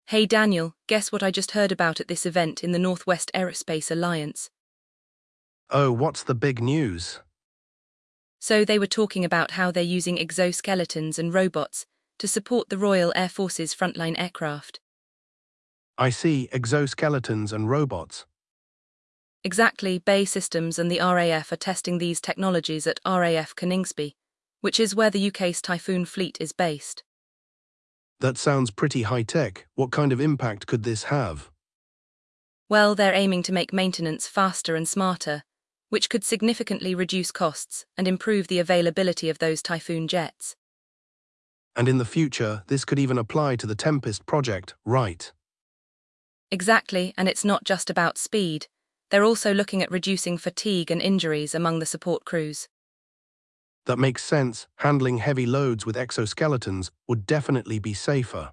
Hey Daniel, guess what I just heard about at this event in the Northwest Aerospace Alliance? Oh, what's the big news? So they were talking about how they're using exoskeletons and robots to support the Royal Air Force's frontline aircraft. I see exoskeletons and robots. Exactly, BAE Systems and the RAF are testing these technologies at RAF Coningsby, which is where the UK's Typhoon fleet is based. That sounds pretty high-tech. What kind of impact could this have? Well, they're aiming to make maintenance faster and smarter, which could significantly reduce costs and improve the availability of those Typhoon jets. And in the future, this could even apply to the Tempest project, right? Exactly, and it's not just about speed. They're also looking at reducing fatigue and injuries among the support crews. That makes sense. Handling heavy loads with exoskeletons would definitely be safer.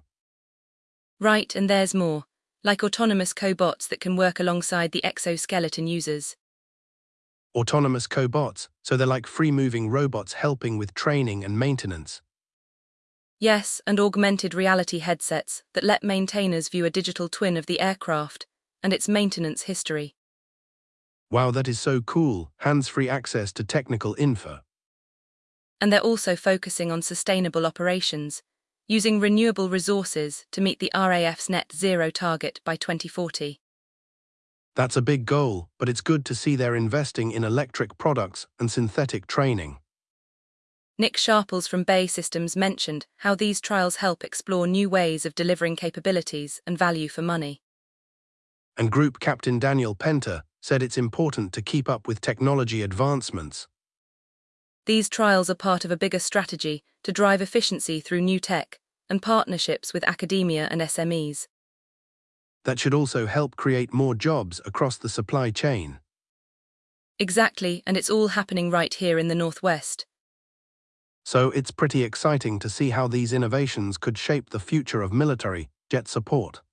Right, and there's more, like autonomous cobots that can work alongside the exoskeleton users. Autonomous cobots, so they're like free-moving robots helping with training and maintenance. Yes, and augmented reality headsets that let maintainers view a digital twin of the aircraft and its maintenance history. Wow, that is so cool. Hands-free access to technical info. And they're also focusing on sustainable operations, using renewable resources to meet the RAF's net zero target by 2040. That's a big goal, but it's good to see they're investing in electric products and synthetic training. Nick Sharples from BAE Systems mentioned how these trials help explore new ways of delivering capabilities and value for money. And Group Captain Daniel Penter said it's important to keep up with technology advancements. These trials are part of a bigger strategy to drive efficiency through new tech and partnerships with academia and SMEs. That should also help create more jobs across the supply chain. Exactly, and it's all happening right here in the Northwest. So it's pretty exciting to see how these innovations could shape the future of military jet support.